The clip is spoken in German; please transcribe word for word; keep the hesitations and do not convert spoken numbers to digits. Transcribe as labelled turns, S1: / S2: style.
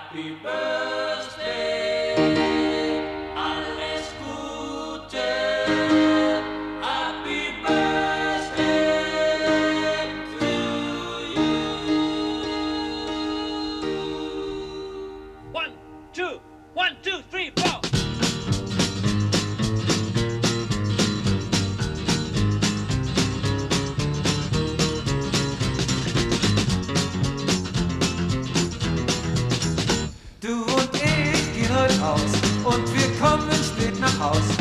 S1: Happy Birthday, alles Gute. Happy Birthday to you.
S2: One, two, one, two, three, four.
S3: Du und ich gehen heute aus und wir kommen spät nach Haus.